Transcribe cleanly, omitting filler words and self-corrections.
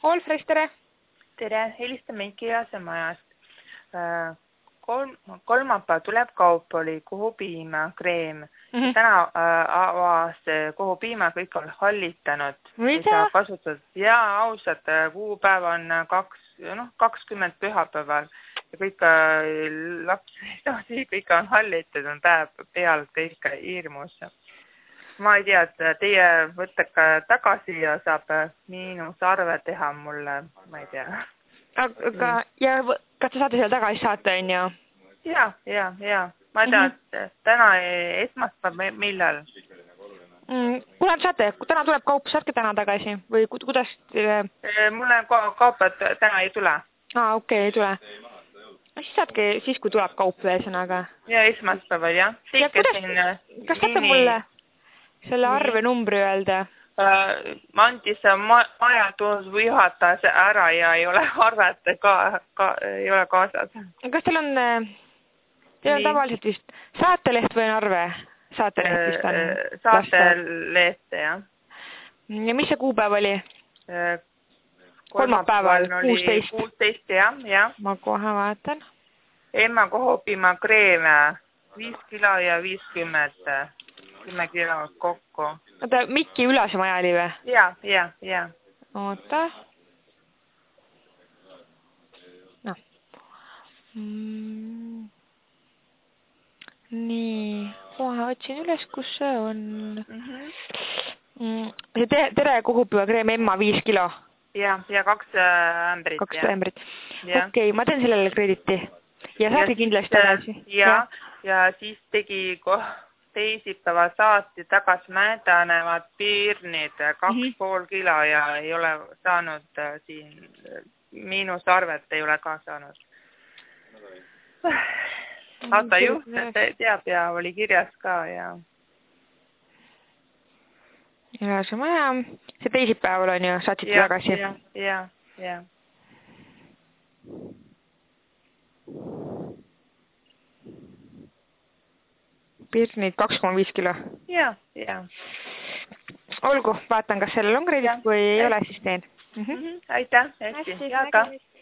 Olfres, tere! Tere, helistame Ikea majast. Kolmapäev tuleb kaup, oli kuhupiima, kreem. Täna avas kuhu piima kõik on hallitanud. Mida? Ja ausalt, kuupäev on 20 pühapäeval. Ja kõik lapsi, kõik on hallitud, on päev peal kõik hirmus. Ma ei tea, et teie võtake tagasi ja saab miinusarve teha mulle, ma ei tea. Aga, ja kas te saate selle tagasi saata, on ju? Ja. Ma ei tea, et täna esmaspäev millal? Kuna te saate, täna tuleb kaup, saatke täna tagasi? Või kuidas? Mulle kaup, et täna ei tule. Okei, ei tule. Siis saatke siis, kui tuleb kaup ühesõnaga. Ja esmaspäeval, jah. Ja kuidas? Kas saate mulle selle arve numbri öelda? Ma andis majandusjuhataja ära ja ei ole arvet ei ole kaasas. Kas teil on tavaliselt vist saateleht või on arve? Saateleht vist on. Saateleht, jah. Ja mis see kuupäev oli? Kolmapäeval, 16. 16, jah. Ma kohe vaatan. Emma kohopima kreeme, 5 kilo ja 50. 10 kilo kokku. Oota, Mikki Ülase maja oli või? Ja. Oota. Nii, kohe otsin üles, kus see on. Tere kuhupiva kreem Emma 5 kilo. Ja 2 ämbrit. 2 ämbrit. Okei, ma teen sellele krediiti. Ja saate kindlasti tagasi. Ja siis tegi teisipäeva saati tagasi mädanevad piirnid 2,5 kilo ja ei ole saanud siin miinusarvet ei ole ka saanud. Aasta juht teab ja oli kirjas ka ja. Ja see maja, see teisipäeval on ju, saatsite tagasi? Ja. Pirnid 2,5 kilo? Ja. Olgu, vaatan, kas sellel on kredit, kui ei ole, siis teen. Aitäh, hästi.